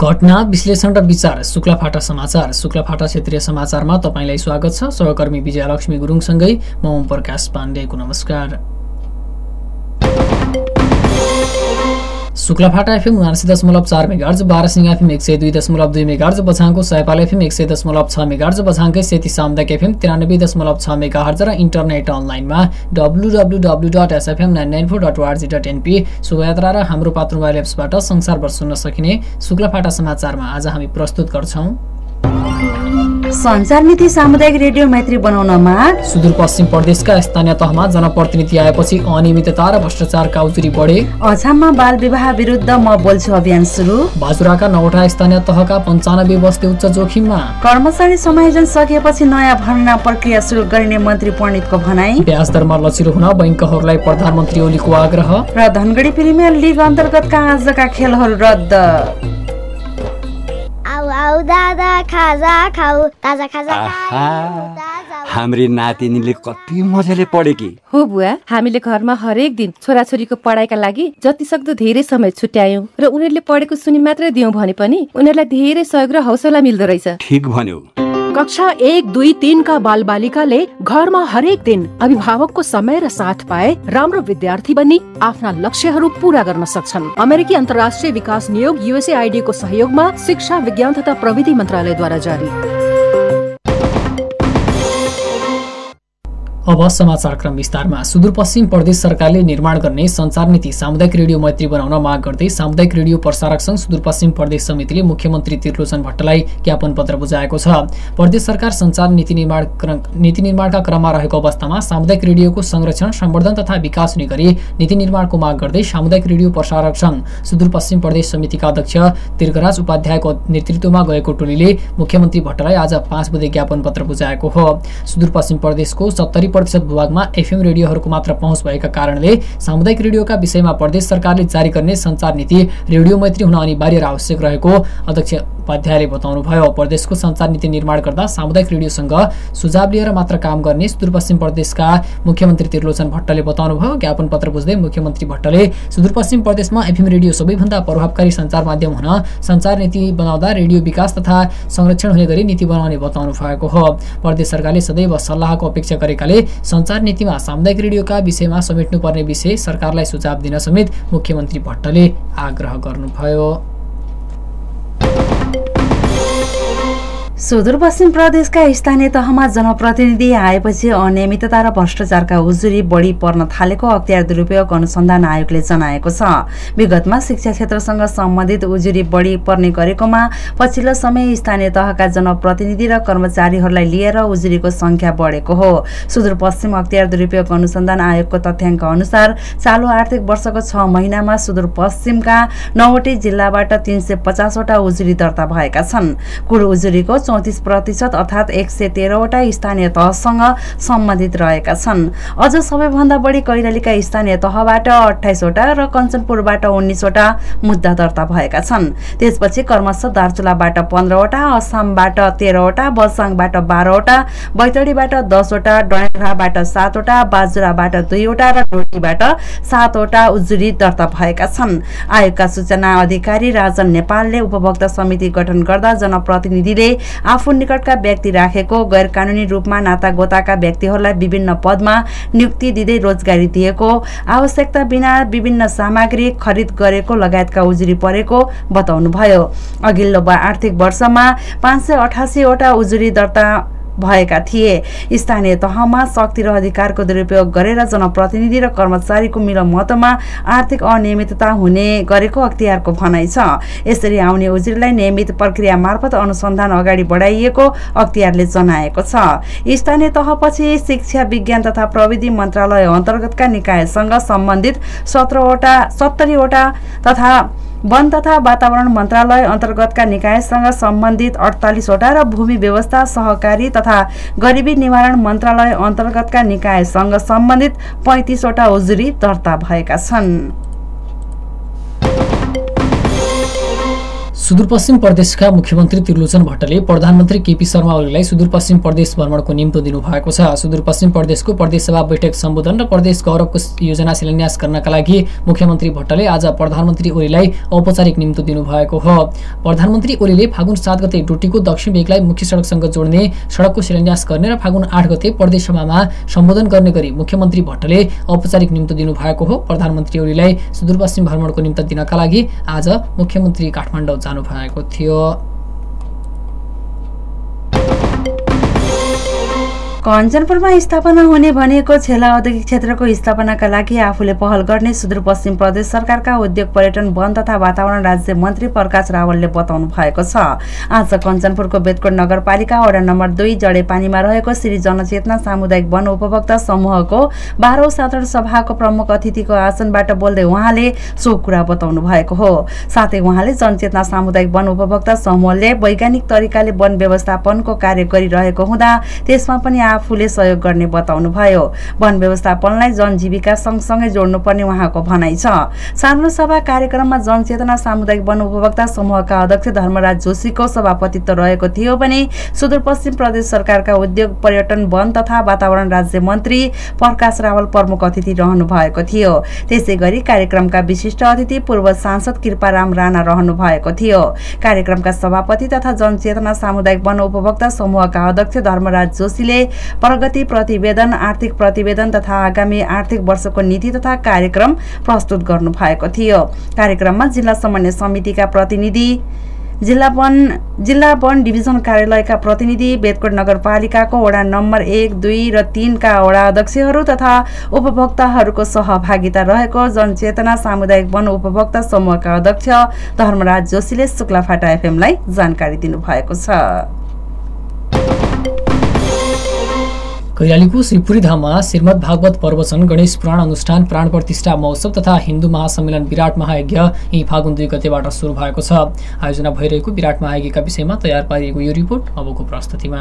घटना विश्लेषण र विचार शुक्लाफाटा समाचार। शुक्लाफाटा क्षेत्रीय समाचारमा तपाईंलाई स्वागत छ। सहकर्मी विजयलक्ष्मी गुरुङसँगै म ओम प्रकाश पाण्डेको नमस्कार। Shuklaphanta FM 89.4 megahertz, Barasingh FM 102.2 megahertz, बझाङको सयपाल एफएम 100.6 मेगाहर्ज, बझाङकै सेती सामुदायिक एफएम 93.6 मेगाहर्ज र इन्टरनेट अनलाइनमा www.sfm994.org.np शोभायात्रा र हाम्रो पात्र मोबाइल एप्सबाट संसारभर सुन्न सकिने शुक्लाफाटा समाचारमा आज हामी प्रस्तुत गर्छौं। संचार नीति सामुदायिक रेडियो मैत्री बनाउनमा सुदूरपश्चिम प्रदेशका स्थानीय तहमा जनप्रतिनिधि आएपछि अनियमितता र भ्रष्टाचारका उजुरी बढे। अछाममा बाल विवाह विरुद्ध म बोल्छु अभियान सुरु। बाजुराका 9वटा स्थानीय तहका 95 बस्ती उच्च जोखिममा। कर्मचारी समायोजन सकिएपछि नयाँ भर्ना प्रक्रिया सुरु गर्ने मन्त्री पण्डितको भनाई। ब्याज दरमा लचिलो हुन बैंकहरूलाई प्रधानमन्त्री ओलीको आग्रह। र धनगढी प्रिमियर लिग अन्तर्गतका आजका खेलहरू रद्द। आउ दादा खाजा खाऊ, ताजा खाजा हाम्री नातिनीले कति मजाले पढे कि हो बुवा। हामीले घरमा हरेक दिन छोराछोरीको पढाइका लागि जतिसक्दो धेरै समय छुट्यायौं र उनीहरूले पढेको सुनि मात्रै दियौं भने पनि उनीहरूलाई धेरै सहयोग र हौसला मिल्दो रहेछ। ठीक भन्यो। कक्षा 1, 2, 3 का बाल बालिकाले घरमा हरेक दिन अभिभावकको समय र साथ पाए राम्रो विद्यार्थी बन्ने आफ्ना लक्ष्यहरू पूरा गर्न सक्छन्। अमेरिकी अन्तर्राष्ट्रिय विकास नियोग USAID को सहयोगमा शिक्षा विज्ञान तथा प्रविधि मन्त्रालयद्वारा जारी। अब समाचार क्रम विस्तारमा। सुदूरपश्चिम प्रदेश सरकारले निर्माण गर्ने संचार नीति सामुदायिक रेडियो मैत्री बनाउन माग गर्दै सामुदायिक रेडियो प्रसारक संघ सुदूरपश्चिम प्रदेश समितिले मुख्यमन्त्री त्रिलोचन भट्टलाई ज्ञापन पत्र बुझाएको छ। प्रदेश सरकार संचार नीति निर्माणका क्रममा रहेको अवस्थामा सामुदायिक रेडियोको संरक्षण, सम्वर्धन तथा विकास हुने गरी नीति निर्माणको माग गर्दै सामुदायिक रेडियो प्रसारक संघ सुदूरपश्चिम प्रदेश समितिका अध्यक्ष तीर्घराज उपाध्यायको नेतृत्वमा गएको टोलीले मुख्यमन्त्री भट्टलाई आज 5 बुँदे ज्ञापन पत्र बुझाएको हो। सुदूरपश्चिम प्रदेशको 70% भूभागमा एफएम रेडियोहरूको मात्र पहुँच भएका कारणले सामुदायिक रेडियोका विषयमा प्रदेश सरकारले जारी गर्ने संचार नीति रेडियो मैत्री हुन अनिवार्य र आवश्यक रहेको अध्यक्ष उपाध्यायले बताउनुभयो। प्रदेशको संचार नीति निर्माण गर्दा सामुदायिक रेडियोसँग सुझाव लिएर मात्र काम गर्ने सुदूरपश्चिम प्रदेशका मुख्यमन्त्री त्रिलोचन भट्टले बताउनुभयो। ज्ञापन पत्र बुझ्दै मुख्यमन्त्री भट्टले सुदूरपश्चिम प्रदेशमा एफएम रेडियो सबैभन्दा प्रभावकारी संचार माध्यम हुन संचार नीति बनाउँदा रेडियो विकास तथा संरक्षण हुने गरी नीति बनाउने बताउनु भएको हो। प्रदेश सरकारले सदैव सल्लाहको अपेक्षा गरेकाले संचार नीतिमा सामुदायिक रेडियोका विषयमा समेट्नुपर्ने विषय सरकारलाई सुझाव दिन समेत मुख्यमन्त्री भट्टले आग्रह गर्नुभयो। सुदूरपश्चिम प्रदेशका स्थानीय तहमा जनप्रतिनिधि आएपछि अनियमितता र भ्रष्टाचारका उजुरी बढी पर्न थालेको अख्तियार दुरुपयोग अनुसन्धान आयोगले जनाएको छ। विगतमा शिक्षा क्षेत्रसँग सम्बन्धित उजुरी बढी पर्ने गरेकोमा पछिल्लो समय स्थानीय तहका जनप्रतिनिधि र कर्मचारीहरूलाई लिएर उजुरीको संख्या बढेको हो। सुदूरपश्चिम अख्तियार दुरुपयोग अनुसन्धान आयोगको तथ्याङ्क अनुसार चालु आर्थिक वर्षको 6 महिनामा सुदूरपश्चिमका 9वटै जिल्लाबाट 350 वटा उजुरी दर्ता भएका छन्। कुल उजुरीको 34% अर्थात् 113वटा स्थानीय तहसँग सम्बन्धित रहेका छन्। अझ सबैभन्दा बढी कैलालीका स्थानीय तहबाट 28 वटा र कञ्चनपुरबाट 19 वटा मुद्दा दर्ता भएका छन्। त्यसपछि क्रमशः दार्चुलाबाट 15 वटा, असमबाट 13 वटा, बलसाङबाट 12 वटा, बैतडीबाट 10 वटा, डडेलधुराबाट 7 वटा, बाजुराबाट 2 वटा र डोटीबाट 7 वटा उजुरी दर्ता भएका छन्। आयोगका सूचना अधिकारी राजन नेपालले उपभोक्ता समिति गठन गर्दा जनप्रतिनिधिले आफू निकटका व्यक्ति राखेको, गैर कानूनी रूपमा नातागोताका व्यक्तिहरूलाई विभिन्न पदमा नियुक्ति दिँदै रोजगारी दिएको, आवश्यकता बिना विभिन्न सामग्री खरिद गरेको लगायतका उजुरी परेको बताउनुभयो। अघिल्लो आर्थिक वर्षमा 588 वटा उजुरी दर्ता भएका थिए। स्थानीय तहमा शक्ति र अधिकारको दुरुपयोग गरेर जनप्रतिनिधि र कर्मचारीको मिलमतमा आर्थिक अनियमितता हुने गरेको अख्तियारको भनाइ छ। यसरी आउने उजुरीलाई नियमित प्रक्रिया मार्फत अनुसन्धान अगाडि बढाइएको अख्तियारले जनाएको छ। स्थानीय तहपछि शिक्षा विज्ञान तथा प्रविधि मन्त्रालय अन्तर्गतका निकायसँग सम्बन्धित 70 वटा तथा वन तथा वातावरण मन्त्रालय अन्तर्गतका निकायसँग सम्बन्धित 48 वटा र भूमि व्यवस्था, सहकारी तथा गरिबी निवारण मन्त्रालय अन्तर्गतका निकायसँग सम्बन्धित 35 वटा उजुरी दर्ता भएका छन्। सुदूरपश्चिम प्रदेशका मुख्यमन्त्री त्रिलोचन भट्टले प्रधानमन्त्री केपी शर्मा ओलीलाई सुदूरपश्चिम प्रदेश भ्रमणको निम्तो दिनुभएको छ। सुदूरपश्चिम प्रदेशको प्रदेशसभा बैठक सम्बोधन र प्रदेश गौरवको योजना शिलान्यास गर्नका लागि मुख्यमन्त्री भट्टले आज प्रधानमन्त्री ओलीलाई औपचारिक निम्तो दिनुभएको हो। प्रधानमन्त्री ओलीले फागुन 7 गते डोटीको दक्षिण भेगलाई मुख्य सडकसँग जोड्ने सडकको शिलान्यास गर्ने र फागुन 8 गते प्रदेशसभामा सम्बोधन गर्ने गरी मुख्यमन्त्री भट्टले औपचारिक निम्तो दिनुभएको हो। प्रधानमन्त्री ओलीलाई सुदूरपश्चिम भ्रमणको निम्तो दिनका लागि आज मुख्यमन्त्री काठमाडौँ जानु भएको थियो। कञ्चनपुरमा स्थापना हुने भनेको छेला औद्योगिक क्षेत्रको स्थापनाका लागि आफूले पहल गर्ने सुदूरपश्चिम प्रदेश सरकारका उद्योग पर्यटन वन तथा वातावरण राज्य मन्त्री प्रकाश रावलले बताउनु भएको छ। आज कञ्चनपुरको बेतकोट नगरपालिका वडा नम्बर 2 जडेपानीमा रहेको श्री जनचेतना सामुदायिक वन उपभोक्ता समूहको 12औं साधारण सभाको प्रमुख अतिथिको आसनबाट बोल्दै उहाँले सो कुरा बताउनु भएको हो। साथै उहाँले जनचेतना सामुदायिक वन उपभोक्ता समूहले वैज्ञानिक तरिकाले वन व्यवस्थापनको कार्य गरिरहेको हुँदा त्यसमा पनि आफूले सहयोग गर्ने बताउनु भयो। वन व्यवस्थापनलाई जनजीविका सँगसँगै जोड्नुपर्ने उहाँको भनाइ छ। साधारण सभा कार्यक्रममा जनचेतना सामुदायिक वन उपभोक्ता समूहका अध्यक्ष धर्मराज जोशीको सभापतित्व रहेको थियो भने सुदूरपश्चिम प्रदेश सरकारका उद्योग पर्यटन वन तथा वातावरण राज्य मन्त्री प्रकाश रावल प्रमुख अतिथि रहनु भएको थियो। त्यसैगरी कार्यक्रमका विशिष्ट अतिथि पूर्व सांसद कृपाराम राणा रहनु भएको थियो। कार्यक्रमका सभापति तथा जनचेतना सामुदायिक वन उपभोक्ता समूहका अध्यक्ष धर्मराज जोशीले प्रगति प्रतिवेदन, आर्थिक प्रतिवेदन तथा आगामी आर्थिक वर्षको नीति तथा कार्यक्रम प्रस्तुत गर्नु भएको थियो। कार्यक्रममा जिल्ला समन्वय समितिका प्रतिनिधि, जिल्ला वन डिभिजन कार्यालयका प्रतिनिधि, बेतकोट नगरपालिकाको वडा नम्बर 1, 2 र 3 का वडा अध्यक्षहरू तथा उपभोक्ताहरूको सहभागिता रहेको जनचेतना सामुदायिक वन उपभोक्ता समूहका अध्यक्ष धर्मराज जोशीले शुक्लाफाटा एफएमलाई जानकारी दिनुभएको छ। कैलालीको श्रीपुरी धाममा श्रीमद् भागवत प्रवचन, गणेश पुराण अनुष्ठान, प्राण प्रतिष्ठा महोत्सव तथा हिन्दू महासम्मेलन विराट महायज्ञ यही फागुन 2 गतेबाट सुरु भएको छ। आयोजना भइरहेको विराट महायज्ञका विषयमा तयार पारिएको यो रिपोर्ट अबको प्रस्तुतिमा।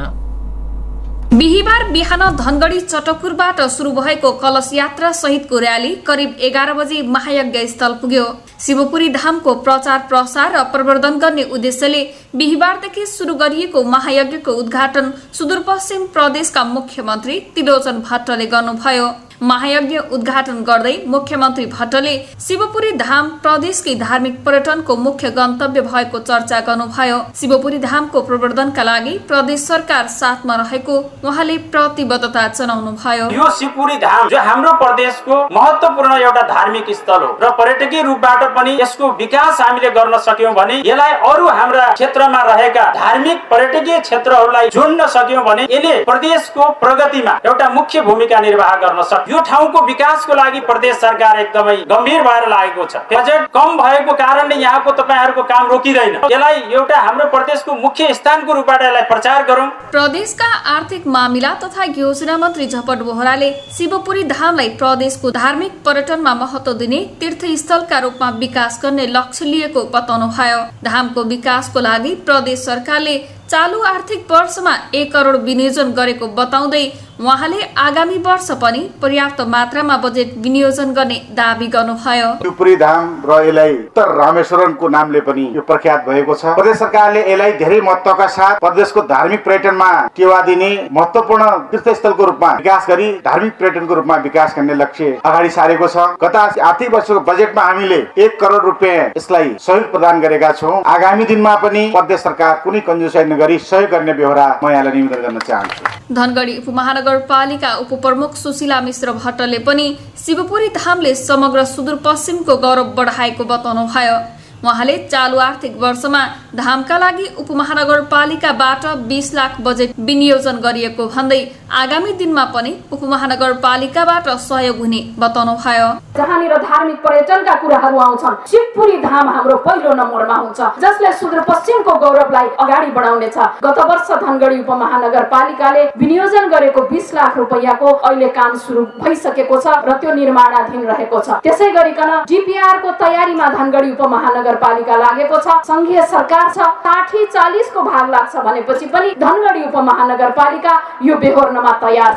बिहिबार बिहान धनगढी चटकुरबाट सुरु भएको कलश यात्रा सहितको र्याली करिब 11 बजे महायज्ञ स्थल पुग्यो। शिवपुरी धामको प्रचार प्रसार र प्रवर्धन गर्ने उद्देश्यले बिहिबारदेखि सुरु गरिएको महायज्ञको उद्घाटन सुदूरपश्चिम प्रदेशका मुख्यमन्त्री त्रिलोचन भट्टले गर्नुभयो। महायज्ञ उद्घाटन गर्दै मुख्यमन्त्री भट्टले शिवपुरी धाम प्रदेशकै धार्मिक पर्यटनको मुख्य गन्तव्य भएको चर्चा गर्नुभयो। शिवपुरी धामको प्रवर्धनका लागि प्रदेश सरकार साथमा रहेको उहाँले प्रतिबद्धता जनाउनुभयो। यो शिवपुरी धाम जो हाम्रो प्रदेशको महत्त्वपूर्ण एउटा धार्मिक स्थल हो र पर्यटकीय रूपबाट पनि यसको विकास हामीले गर्न सक्यौं भने, यसलाई अरू हाम्रा क्षेत्रमा रहेका धार्मिक पर्यटकीय क्षेत्रहरूलाई जोड्न सक्यौं भने यसले प्रदेशको प्रगतिमा एउटा मुख्य भूमिका निर्वाह गर्न सक्छ। यो ठाउँको विकासको लागि प्रदेश सरकार एकदमै गम्भीर भएर लागेको छ। बजेट कम भएको कारणले यहाँको तपाईहरुको काम रोकिदैन। यसलाई एउटा हाम्रो प्रदेशको मुख्य स्थानको रूपबाट यसलाई प्रचार गरौं। प्रदेशका आर्थिक मामिला तथा योजना मन्त्री झपट बोहराले शिवपुरी धामलाई प्रदेशको धार्मिक पर्यटनमा महत्त्व दिने तीर्थस्थलका रूपमा विकास गर्ने लक्ष्य लिएको बताउनुभयो। धामको विकासको लागि प्रदेश सरकारले चालू आर्थिक वर्षमा 1 करोड विनियोजन गरेको बताउँदै उहाँले आगामी वर्ष पनि पर्याप्त मात्रामा बजेट विनियोजन गर्ने दाबी गर्नुभयो। शिवपुरी धाम र यसलाई उत्तर रामेश्वरमको नामले पनि यो प्रख्यात भएको छ। प्रदेश सरकारले यसलाई धेरै महत्त्वका साथ प्रदेशको धार्मिक पर्यटनमा टेवा दिने महत्त्वपूर्ण तीर्थस्थलको रूपमा विकास गरी धार्मिक पर्यटनको रूपमा विकास गर्ने लक्ष्य अगाडि सारेको छ। गत आर्थिक वर्षको बजेटमा हामीले 1 करोड रुपैयाँ यसलाई सहयोग प्रदान गरेका छौं। आगामी दिनमा पनि प्रदेश सरकार कुनै कन्जुसाइ नगरी सहयोग गर्ने बेहोरा म यहाँलाई निवेदन गर्न चाहन्छु। धनगढी उपमहानगरपालिका उपप्रमुख सुशीला मिश्र भट्टले पनि शिवपुरी धामले समग्र सुदूरपश्चिमको गौरव बढाएको बताउनुभयो। उहाँले चालू आर्थिक वर्षमा धामका लागि उपमहानगरपालिकाबाट 20 लाख बजेट विनियोजन गरिएको भन्दै आगामी दिनमा पनि उपमहानगरपालिकाबाट सहयोग हुने बताउनुभयो। जहाँनिर धार्मिक पर्यटनका कुराहरू आउँछन्, शिवपुरी धाम हाम्रो पहिलो नम्बरमा हुन्छ, जसले सुदूरपश्चिमको गौरवलाई अगाडि बढाउनेछ। गत वर्ष धनगढी उपमहानगरपालिकाले विनियोजन गरेको 20 लाख रुपैयाँको अहिले काम सुरु भइसकेको छ र त्यो निर्माणाधीन रहेको छ। त्यसै गरिकन डीपीआर को तयारीमा धनगढी उपमहानगरपालिका लागेको छ। संघीय सरकार छ, 60-40 को भाग लाग्छ भनेपछि पनि धनगढी उपमहानगरपालिका यो बेहोर्नमा तयार छ।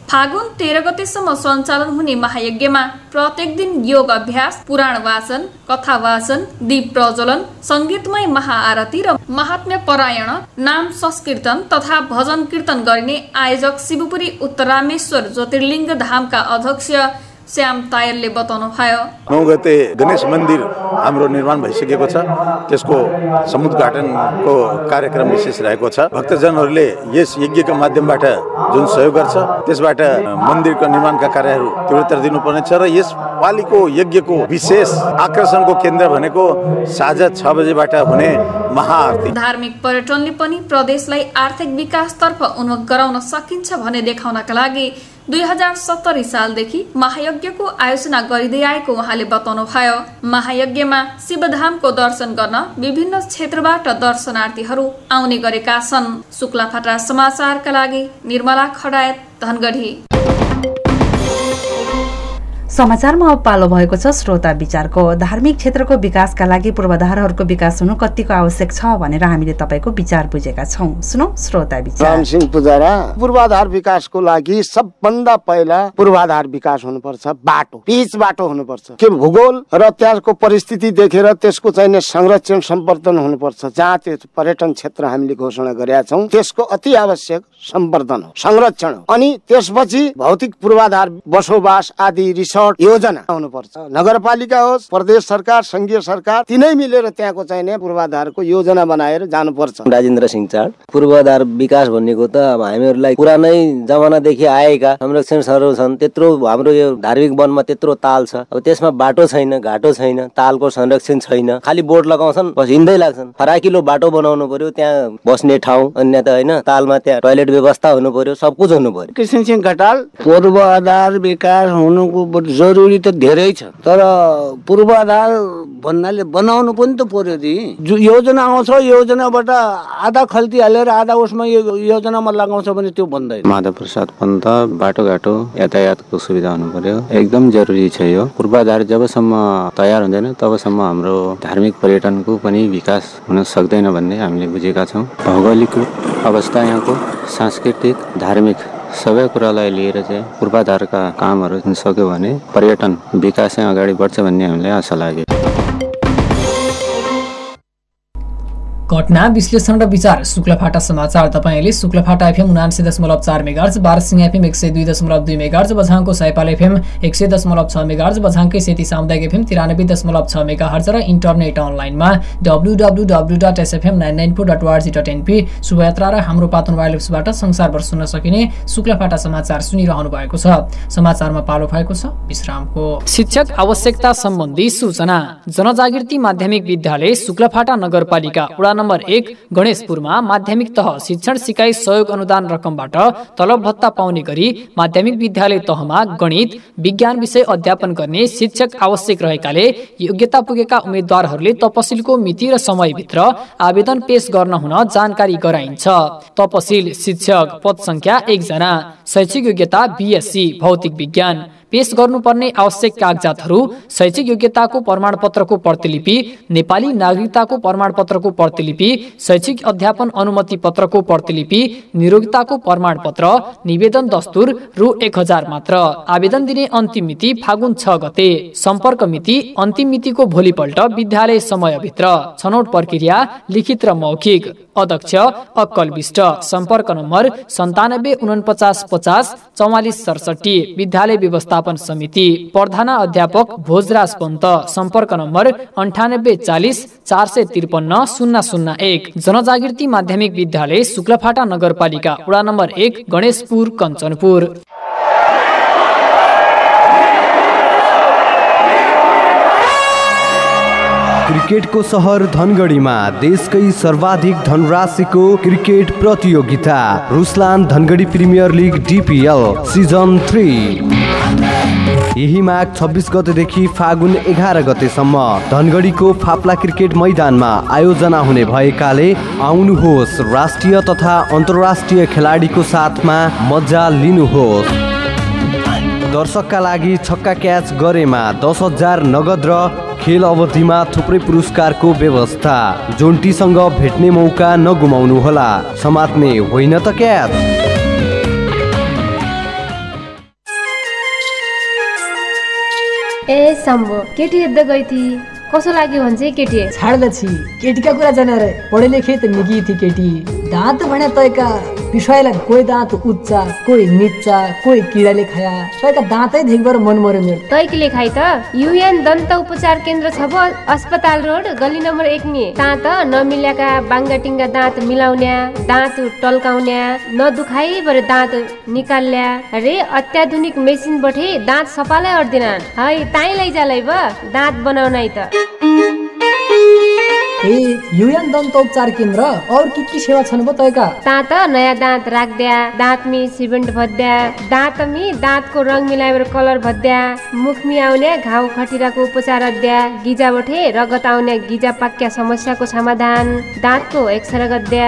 फागुन 13 गतेसम्म सञ्चालन हुने महायज्ञमा प्रत्येक दिन योग अभ्यास, पुराण वाचन, कथा वाचन, दीप प्रज्वलन, संगीतमय महाआरती र महात्म्य परायण, नाम संकीर्तन तथा भजन कीर्तन गरिने आयोजक शिवपुरी उत्तरामेश्वर ज्योतिर्लिङ्ग धामका अध्यक्ष श्याम तायरले बताउनु भयो। 9 गते गणेश मन्दिर हाम्रो निर्माण भइसकेको छ। त्यसको समुद्घाटनको कार्यक्रम विशेष रहेको छ। भक्तजनहरूले यस यज्ञका माध्यमबाट जुन सहयोग गर्छ त्यसबाट मन्दिरको निर्माणका कार्यहरू तीव्रता दिनुपर्नेछ र यस पालिको यज्ञको विशेष आकर्षणको केन्द्र भनेको साँझ 6 बजेबाट हुने महाआरती। धार्मिक पर्यटनले पनि प्रदेशलाई आर्थिक विकासतर्फ उन्मुख गराउन सकिन्छ भन्ने देखाउनका लागि 2070 सालदेखि महायज्ञको आयोजना गरिँदै आएको उहाँले बताउनु भयो। महायज्ञमा शिवधामको दर्शन गर्न विभिन्न क्षेत्रबाट दर्शनार्थीहरू आउने गरेका छन्। शुक्लाफाटा समाचारका लागि निर्मला खडायत, धनगढी। समाचारमा अब पालो भएको छ श्रोता विचारको। धार्मिक क्षेत्रको विकासका लागि पूर्वाधारहरूको विकास हुनु कतिको आवश्यक छ भनेर हामीले तपाईको विचार बुझेका छौं। सुनौ श्रोता विचार। रामसिंह पुजारा, पूर्वाधार विकासको लागि सबभन्दा पहिला पूर्वाधार विकास हुनुपर्छ। बाटो, पिच बाटो हुनुपर्छ। के भूगोल र त्यहाँको परिस्थिति देखेर त्यसको चाहिँ संरक्षण सम्वर्धन हुनुपर्छ। जहाँ त्यो पर्यटन क्षेत्र हामीले घोषणा गरेका छौं त्यसको अति आवश्यक सम्वर्धन हो, संरक्षण हो। अनि त्यसपछि भौतिक पूर्वाधार, बसोबास आदि रिसोर्ट योजना हुनुपर्छ। नगरपालिका होस्, प्रदेश सरकार, संघीय सरकार तीनै मिलेर त्यहाँको चाहिने पूर्वाधारको योजना बनाएर जानुपर्छ। राजेन्द्र सिंह चाड, पूर्वाधार विकास भनेको त अब हामीहरूलाई पुरानै जमानादेखि आएका संरक्षणहरू छन्। त्यत्रो हाम्रो यो धार्मिक वनमा त्यत्रो ताल छ, अब त्यसमा बाटो छैन, घाटो छैन, तालको संरक्षण छैन, खालि बोर्ड लगाउँछन्, बस हिँड्दै लाग्छन्। फराकिलो बाटो बनाउनु पर्यो, त्यहाँ बस्ने ठाउँ, अन्य त होइन, तालमा त्यहाँ टोयलेट व्यवस्था हुनु पर्यो, सब कुछ हुनु पर्यो। कृष्ण सिंह घटाल, पूर्वाधार विकास हुनुको जरुरी त धेरै छ, तर पूर्वाधार भन्नाले बनाउनु पनि त पर्यो नि। योजना आउँछ, योजनाबाट आधा खल्ती हालेर आधा उसमा योजनामा लगाउँछ भने त्यो बन्दैन। माधव प्रसाद पन्त, बाटोघाटो यातायातको सुविधा हुनु पर्यो, एकदम जरुरी छ यो। पूर्वाधार जबसम्म तयार हुँदैन तबसम्म हाम्रो धार्मिक पर्यटनको पनि विकास हुन सक्दैन भन्ने हामीले बुझेका छौँ। भौगोलिक अवस्था, यहाँको सांस्कृतिक, धार्मिक सबै कुरालाई लिएर चाहिँ पूर्वाधारका कामहरू सक्यो भने पर्यटन विकास चाहिँ अगाडि बढ्छ भन्ने हामीलाई आशा लाग्यो। घटना विश्लेषण र विचार शुक्लाफाटा समाचार तपाईले Shuklaphanta FM 79.4 megahertz, Barasingh FM 102.2 megahertz, बझाङको सयपाल एफएम 100.6 मेगाहर्ज, बझाङकै सेती सामुदायिक एफएम 93.6 मेगाहर्ज र इन्टरनेट अनलाइनमा www.sfm994.org.np शुभयात्रा र हाम्रो पातन वायरलेसबाट संसारभर सुन्न सकिने शुक्लाफाटा समाचार सुनिरहनु भएको छ। समाचारमा पालो भएको छ विश्रामको। शिक्षक आवश्यकता सम्बन्धी सूचना। जनजागृति माध्यमिक विद्यालय शुक्लाफाटा नगरपालिका वडा नम्बर 1 गणेशपुरमा माध्यमिक तह शिक्षण सिकाइ सहयोग अनुदान रकमबाट तलब भत्ता पाउने गरी माध्यमिक विद्यालय तहमा गणित, विज्ञान विषय अध्यापन गर्ने शिक्षक आवश्यक रहेकाले योग्यता पुगेका उम्मेद्वारहरूले तपसिलको मिति र समयभित्र आवेदन पेश गर्न हुन जानकारी गराइन्छ। तपसिल शिक्षक, पद संख्या 1 जना, शैक्षिक योग्यता बीएससी भौतिक विज्ञान, पेश गर्नुपर्ने आवश्यक कागजातहरू शैक्षिक योग्यताको प्रमाणपत्रको प्रतिलिपि, नेपाली नागरिकताको प्रमाणपत्रको प्रतिलिपि, शैक्षिक अध्यापन अनुमति पत्रको प्रतिलिपि, नियोक्ताको प्रमाणपत्र, निवेदन दस्तुर रु 1000 मात्र। आवेदन दिने अन्तिम मिति फागुन 6 गते। सम्पर्क मिति अन्तिम मितिको भोलिपल्ट विद्यालय समयभित्र। छनौट प्रक्रिया लिखित र मौखिक। अध्यक्ष अक्कल विष्ट। सम्पर्क नम्बर 97 49 50 44 67। विद्यालय व्यवस्थापन समिति। प्रधान अध्यापक भोजराज पन्त। सम्पर्क नम्बर 98 40 453 001। जनजागृति माध्यमिक विद्यालय शुक्लाफाटा नगरपालिका वडा नम्बर 1 गणेशपुर कञ्चनपुर। क्रिकेटको सहर धनगढीमा देशकै सर्वाधिक धनराशिको क्रिकेट प्रतियोगिता रुसलान Dhangadhi premier league DPL season 3 यही माघ 26 गतेदेखि फागुन 11 गतेसम्म धनगढीको फाप्ला क्रिकेट मैदानमा आयोजना हुने भएकाले आउनुहोस्, राष्ट्रिय तथा अन्तर्राष्ट्रिय खेलाडीको साथमा मजा लिनुहोस्। दर्शकका लागि छक्का क्याच गरेमा 10,000 नगद र खेल अवधिमा थुप्रै पुरस्कारको व्यवस्था। जोन्टीसँग भेट्ने मौका नगुमाउनुहोला, समात्ने होइन त क्याच। ए शम्भु केटी हेर्दै गई थिए कसो लाग्यो भन्छ केटी छाड्दा छि केटीका कुरा जाने रे पढे लेखे त निगी थी केटी दाँत भने तयका विषयलाई कोही दाँत उच्च कोही निच्चा कोही किडाले खाया तयका दाँतै देखबर मन मर्यो मेरो तैकीले खाइ त युएन दन्त उपचार केन्द्र छ अस्पताल रोड गली नम्बर 1 नि ता त नमिल्याका बाङ्गाटिङ्गा दाँत मिलाउन्या दाँत टल्काउन्या नदुखाइ भरे दाँत निकाल्ल्या रे अत्याधुनिक मेसिन बठे दाँत सफालाई अर्दिनान् है ताई लैजालै ब दाँत बनाउनै त ए युएन दन्त उपचार केन्द्र और के सेवा छन् बो तयका ता त नयाँ दाँत राख्द्या दाँतमी सिमेन्ट भद्या दाँतमी दाँतको रङ मिलाएर कलर भद्या मुखमी आउने घाउ खटिराको उपचार अद्या गिजा बठे रगत आउने गिजा पाक्या समस्याको समाधान दाँतको एक्सरे गद्या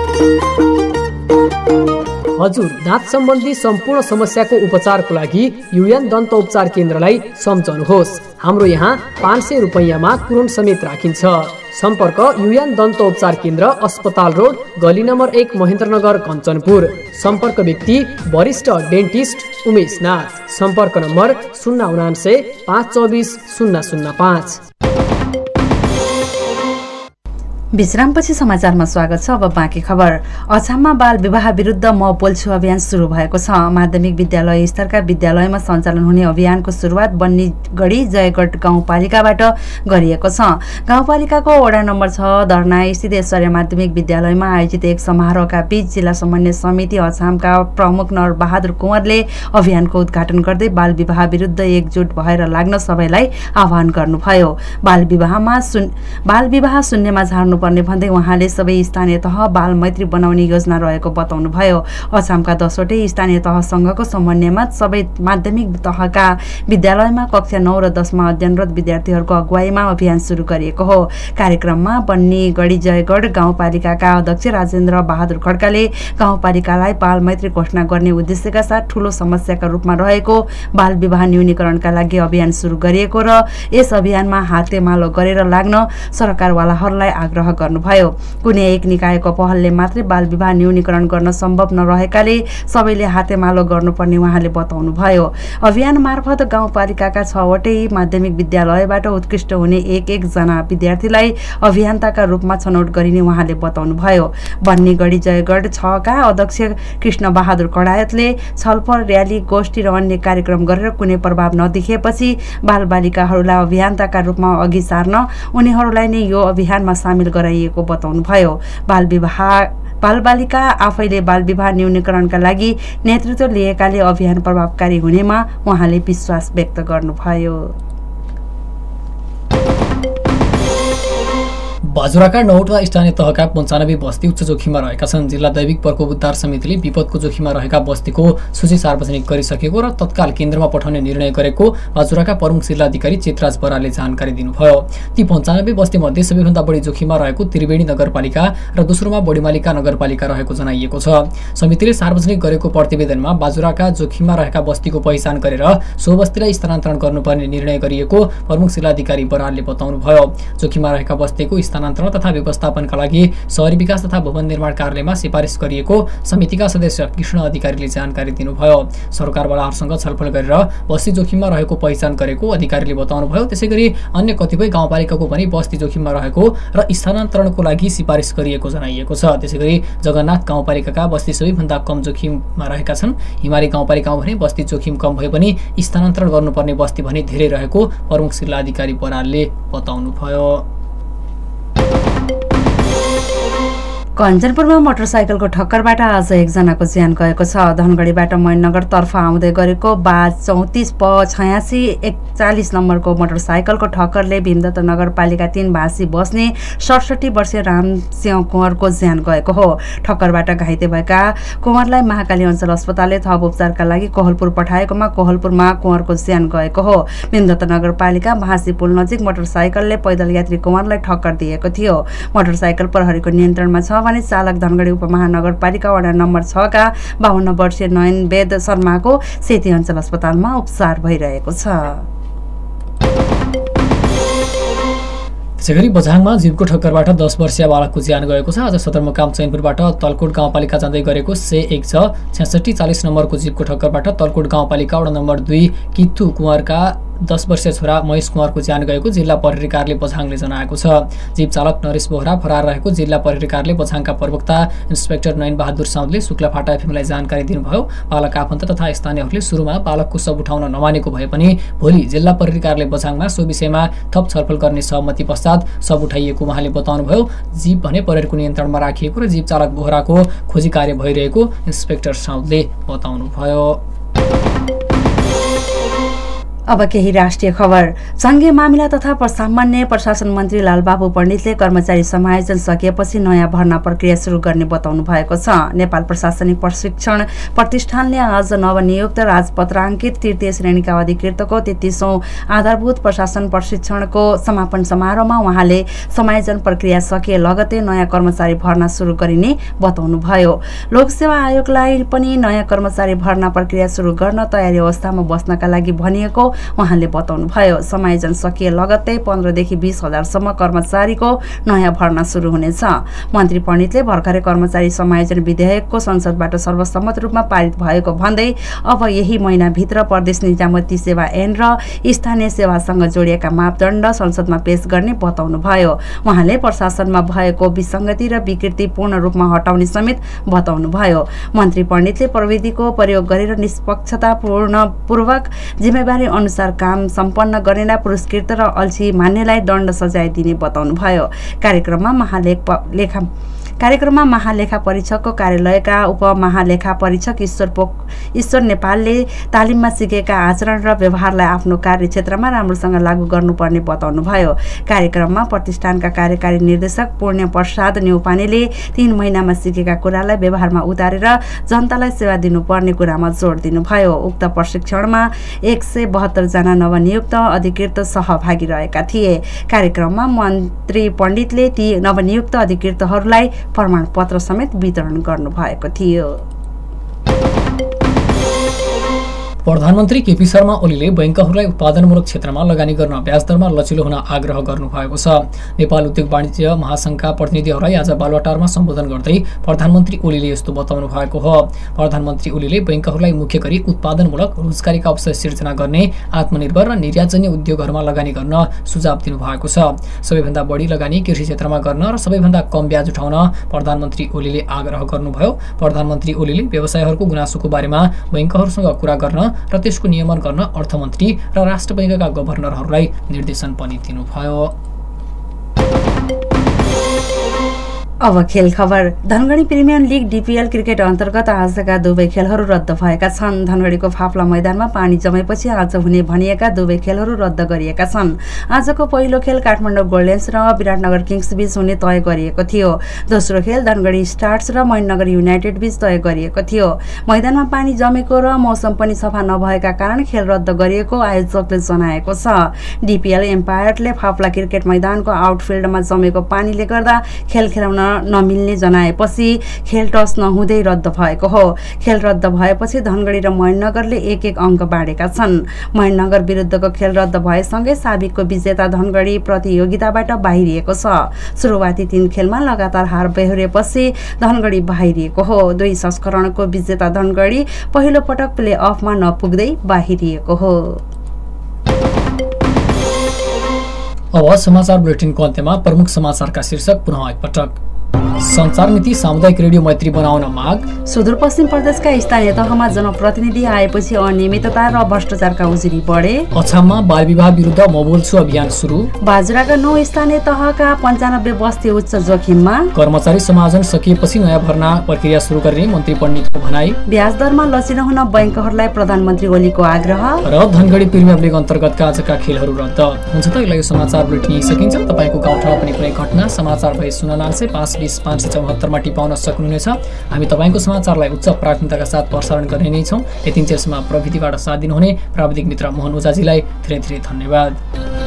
हजुर दाँत सम्बन्धी सम्पूर्ण समस्याको उपचारको लागि युएन दन्त उपचार केन्द्रलाई सम्झनुहोस् हाम्रो यहाँ 500 रुपैयाँमा तुरन्त समेत राखिन्छ सम्पर्क युएन दन्त उपचार केन्द्र अस्पताल रोड गली नम्बर 1 महेन्द्रनगर कञ्चनपुर सम्पर्क व्यक्ति वरिष्ठ डेन्टिस्ट उमेश नाथ सम्पर्क नम्बर 099 524 005। विश्रामपछि समाचारमा स्वागत छ। अब बाँकी खबर। अछाममा बाल विवाह विरुद्ध म बोल्छु अभियान सुरु भएको छ। माध्यमिक विद्यालय स्तरका विद्यालयमा सञ्चालन हुने अभियानको सुरुवात बन्नीगढी जयगढ गाउँपालिकाबाट गरिएको छ। गाउँपालिकाको वडा नम्बर 6 धर्ना स्थित ऐश्वर्य माध्यमिक विद्यालयमा आयोजित एक समारोहका बीच जिल्ला समन्वय समिति अछामका प्रमुख नरबहादुर कुँवरले अभियानको उद्घाटन गर्दै बाल विवाह विरुद्ध एकजुट भएर लाग्न सबैलाई आह्वान गर्नुभयो। बाल विवाह शून्यमा झार्नु पर्ने भन्दै उहाँले सबै स्थानीय तह बाल मैत्री बनाउने योजना रहेको बताउनुभयो। अछामका 10वटै स्थानीय तहसँगको समन्वयमा सबै माध्यमिक तहका विद्यालयमा कक्षा 9 र 10 मा अध्ययनरत विद्यार्थीहरूको अगुवाईमा अभियान सुरु गरिएको हो। कार्यक्रममा बन्नीगढी जयगढ गाउँपालिकाका अध्यक्ष राजेन्द्र बहादुर खड्काले गाउँपालिकालाई बाल मैत्री घोषणा गर्ने उद्देश्यका साथ ठूलो समस्याका रूपमा रहेको बाल विवाह न्यूनीकरणका लागि अभियान सुरु गरिएको र यस अभियानमा हातेमालो गरेर लाग्न सरकारवालाहरूलाई आग्रह गर्नुभयो। कुनै एक निकायको पहलले मात्रै बाल विवाह न्यूनीकरण गर्न सम्भव नरहेकाले सबैले हातेमालो गर्नुपर्ने उहाँले बताउनुभयो। अभियान मार्फत गाउँपालिकाका 6वटै माध्यमिक विद्यालयबाट उत्कृष्ट हुने एक जना विद्यार्थीलाई अभियन्ताका रूपमा छनौट गरिने उहाँले बताउनुभयो। बन्नीगढी जयगढ 6 का अध्यक्ष कृष्ण बहादुर कडायतले छलफल र्याली गोष्ठी र अन्य कार्यक्रम गरेर कुनै प्रभाव नदेखिएपछि बालबालिकाहरूलाई अभियन्ताका रूपमा अघि सार्न उनीहरूलाई नै यो अभियानमा सामेल गराइएको बताउनुभयो। बालबालिका आफैले बाल विवाह न्यूनीकरणका लागि नेतृत्व लिएकाले अभियान प्रभावकारी हुनेमा उहाँले विश्वास व्यक्त गर्नुभयो। बाजुराका 9वटा स्थानीय तहका 95 बस्ती उच्च जोखिममा रहेका छन्। जिल्ला दैविक प्रकोप उद्धार समितिले विपदको जोखिममा रहेका बस्तीको सूची सार्वजनिक गरिसकेको र तत्काल केन्द्रमा पठाउने निर्णय गरेको बाजुराका प्रमुख जिल्लाधिकारी चितराज बरालले जानकारी दिनुभयो। ती 95 बस्ती मध्ये सबैभन्दा बढी जोखिममा रहेको त्रिवेणी नगरपालिका र दोस्रोमा बडीमालिका नगरपालिका रहेको जनाइएको छ। समितिले सार्वजनिक गरेको प्रतिवेदनमा बाजुराका जोखिममा रहेका बस्तीको पहिचान गरेर सो बस्तीलाई स्थानान्तरण गर्नुपर्ने निर्णय गरिएको प्रमुख जिल्लाधिकारी बरालले बताउनुभयो। जोखिममा रहेका बस्तीको स्थानान्तरण तथा व्यवस्थापनका लागि शहरी विकास तथा भवन निर्माण कार्यालयमा सिफारिस गरिएको समितिका सदस्य कृष्ण अधिकारीले जानकारी दिनुभयो। सरकारवालाहरूसँग छलफल गरेर बस्ती जोखिममा रहेको पहिचान गरेको अधिकारीले बताउनुभयो। त्यसैगरी अन्य कतिपय गाउँपालिकाको पनि बस्ती जोखिममा रहेको र स्थानान्तरणको लागि सिफारिस गरिएको जनाइएको छ। त्यसैगरी जगन्नाथ गाउँपालिकाका बस्ती सबैभन्दा कम जोखिममा रहेका छन्। हिमाली गाउँपालिकामा भने बस्ती जोखिम कम भए पनि स्थानान्तरण गर्नुपर्ने बस्ती भने धेरै रहेको प्रमुख जिल्लाधिकारी बरालले बताउनुभयो। कञ्चनपुरमा मोटरसाइकलको ठक्करबाट आज एकजनाको ज्यान गएको छ। धनगढीबाट मैननगर तर्फ आउँदै गरेको बाज 34 प 86 41 नम्बरको मोटरसाइकलको ठक्करले भीमदत्त नगरपालिका 3 भाषी बस्ने 67 वर्षीय रामसिंह कुँवरको ज्यान गएको हो। ठक्करबाट घाइते भएका कुँवरलाई महाकाली अञ्चल अस्पतालले थप उपचारका लागि कोहलपुर पठाएकोमा कोहलपुरमा कुँवरको ज्यान गएको हो। भीमदत्त नगरपालिका भाषी पुल नजिक मोटरसाइकलले पैदल यात्री कुँवरलाई ठक्कर दिएको थियो। मोटरसाइकल प्रहरीको नियन्त्रणमा छ भने चालक धनगढी उपमहानगरपालिका वडा नम्बर 6 का 52 वर्षीय नयन वेद शर्माको सेती अञ्चल अस्पतालमा उपचार भइरहेको छ। त्यसैगरी बझाङमा जीवको ठक्करबाट 10 वर्षीय बालकको ज्यान गएको छ। आज सदरमुकाम चैनपुरबाट तलकोट गाउँपालिका जाँदै गरेको C1 66 40 नम्बरको जीवको ठक्करबाट तलकोट गाउँपालिका वडा नम्बर 2 किथु कुँवरका 10 वर्षीय छोरा महेश कुमारको ज्यान गएको जिल्ला प्रहरी कार्यालय बझाङले जनाएको छ। जीप चालक नरेश बोहरा फरार रहेको जिल्ला प्रहरी कार्यालय बझाङका प्रवक्ता इन्स्पेक्टर नयन बहादुर साउदले शुक्लाफाटा एफएमलाई जानकारी दिनुभयो। बालक आफन्त तथा स्थानीयहरूले सुरुमा बालकको शव उठाउन नमानेको भए पनि भोलि जिल्ला प्रहरी कार्यालय बझाङमा सो विषयमा थप छलफल गर्ने सहमति पश्चात शव उठाइएको उहाँले बताउनुभयो। जीप भने प्रहरीको नियन्त्रणमा राखिएको र जीप चालक बोहराको खोजी कार्य भइरहेको इन्स्पेक्टर साउदले बताउनुभयो। अब केही राष्ट्रिय खबर। संघीय मामिला तथा सामान्य प्रशासन मन्त्री लालबाबु पण्डितले कर्मचारी समायोजन सकिएपछि नयाँ भर्ना प्रक्रिया सुरु गर्ने बताउनु भएको छ। नेपाल प्रशासनिक प्रशिक्षण प्रतिष्ठानले आज नवनियुक्त राजपत्राङ्कित तृतीय श्रेणीका अधिकृतको 33औं आधारभूत प्रशासन प्रशिक्षणको समापन समारोहमा उहाँले समायोजन प्रक्रिया सकिए लगतै नयाँ कर्मचारी भर्ना सुरु गरिने बताउनुभयो। लोकसेवा आयोगलाई पनि नयाँ कर्मचारी भर्ना प्रक्रिया सुरु गर्न तयारी अवस्थामा बस्नका लागि भनिएको उहाँले बताउनुभयो। समायोजन सकिए लगत्तै 15 देखि 20 हजारसम्म कर्मचारीको नयाँ भर्ना सुरु हुनेछ। मन्त्री पण्डितले भर्खरै कर्मचारी समायोजन विधेयकको संसदबाट सर्वसम्मत रूपमा पारित भएको भन्दै अब यही महिनाभित्र प्रदेश निजामती सेवा ऐन र स्थानीय सेवासँग जोडिएका मापदण्ड संसदमा पेश गर्ने बताउनुभयो। उहाँले प्रशासनमा भएको विसङ्गति र विकृति पूर्ण रूपमा हटाउने समेत बताउनुभयो। मन्त्री पण्डितले प्रविधिको प्रयोग गरेर निष्पक्षतापूर्वक जिम्मेवारी अनुसार काम सम्पन्न गरेर पुरस्कृत र अल्छी मान्नेलाई दण्ड सजाय दिने बताउनुभयो। कार्यक्रममा महालेखा परीक्षकको कार्यालयका उपमहालेखा परीक्षक ईश्वर नेपालले तालिममा सिकेका आचरण र व्यवहारलाई आफ्नो कार्यक्षेत्रमा राम्रोसँग लागू गर्नुपर्ने बताउनुभयो। कार्यक्रममा प्रतिष्ठानका कार्यकारी निर्देशक पूर्ण प्रसाद न्यौपानेले 3 महिनामा सिकेका कुरालाई व्यवहारमा उतारेर जनतालाई सेवा दिनुपर्ने कुरामा जोड दिनुभयो। उक्त प्रशिक्षणमा 172 जना नवनियुक्त अधिकृत सहभागी रहेका थिए। कार्यक्रममा मन्त्री पण्डितले ती नवनियुक्त अधिकृतहरूलाई प्रमाणपत्र समेत वितरण गर्नुभएको थियो। प्रधानमन्त्री केपी शर्मा ओलीले बैंकहरूलाई उत्पादनमूलक क्षेत्रमा लगानी गर्न ब्याज दरमा लचिलो हुन आग्रह गर्नुभएको छ। नेपाल उद्योग वाणिज्य महासंघका प्रतिनिधिहरूलाई आज बालुवाटारमा सम्बोधन गर्दै प्रधानमन्त्री ओलीले यस्तो बताउनु भएको हो। प्रधानमन्त्री ओलीले बैंकहरूलाई मुख्य गरी उत्पादनमूलक रोजगारीका अवसर सिर्जना गर्ने आत्मनिर्भर र निर्यातजन्य उद्योगहरूमा लगानी गर्न सुझाव दिनुभएको छ। सबैभन्दा बढी लगानी कृषि क्षेत्रमा गर्न र सबैभन्दा कम ब्याज उठाउन प्रधानमन्त्री ओलीले आग्रह गर्नुभयो। प्रधानमन्त्री ओलीले व्यवसायहरूको गुनासोको बारेमा बैंकहरूसँग कुरा गर्न र त्यसको नियमन गर्न अर्थमन्त्री र राष्ट्र बैंकका गभर्नरहरूलाई निर्देशन पनि दिनुभयो। अब खेल खबर। Dhangadhi premier league DPL cricket अन्तर्गत आजका दुवै खेलहरू रद्द भएका छन्। धनगढीको फाफ्ला मैदानमा पानी जमेपछि आज हुने भनिएका दुवै खेलहरू रद्द गरिएका छन्। आजको पहिलो खेल काठमाडौँ गोल्डेन्स र विराटनगर किङ्स बीच हुने तय गरिएको थियो। दोस्रो खेल धनगढी स्टार्स र महेन्द्रनगर युनाइटेड बीच तय गरिएको थियो। मैदानमा पानी जमेको र मौसम पनि सफा नभएका कारण खेल रद्द गरिएको आयोजकले जनाएको छ। डिपिएल एम्पायरले फाफ्ला क्रिकेट मैदानको आउटफिल्डमा जमेको पानीले गर्दा खेल खेलाउन नमिल्ने जनाएपछि खेल टस नहुँदै रद्द भएको हो। खेल रद्द भएपछि धनगढी र महेन्द्रनगरले 1-1 अङ्क बाँडेका छन्। महेन्द्रनगर विरुद्धको खेल रद्द भएसँगै साबिकको विजेता धनगढी प्रतियोगिताबाट बाहिरिएको छ। सुरुवाती 3 खेलमा लगातार हार बेहोरेपछि धनगढी बाहिरिएको हो। 2 संस्करणको विजेता धनगढी पहिलो पटक प्ले अफमा नपुग्दै बाहिरिएको हो। अब समाचार बुलेटिनको अन्त्यमा प्रमुख समाचारका शीर्षक पुनः एकपटक। संचार नीति सामुदायिक रेडियो मैत्री बनाउन माग। सुदूरपश्चिम प्रदेशका स्थानीय तहमा जनप्रतिनिधि आएपछि अनियमितता र भ्रष्टाचारका उजुरी बढे। अछाममा बाल विवाह विरुद्ध म बोल्छु अभियान सुरु। बाजुराका 9 स्थानीय तहका 95 बस्ती उच्च जोखिममा। कर्मचारी समायोजन सकिएपछि नयाँ भर्ना प्रक्रिया सुरु गर्ने मन्त्री पण्डितको भनाई। ब्याज दरमा लचिलो हुन बैंकहरूलाई प्रधानमन्त्री ओलीको आग्रह। र धनगढी प्रिमियर लिग अन्तर्गतका आजका खेलहरू रद्द। हुन्छ त यो समाचार बुलेटिन सकिन्छ। तपाईको गाउँठाउँमा पनि कुनै घटना समाचार भए सुन्न 520-574 मा टिपाउन सक्नुहुनेछ। हामी तपाईको समाचारलाई उच्च प्राथमिकताका साथ प्रसारण गर्ने नै छौं। यतिन्जेलसम्म प्रविधिबाट साथ दिनुहुने प्राविधिक मित्र मोहन ओझाजीलाई धेरै धेरै धन्यवाद।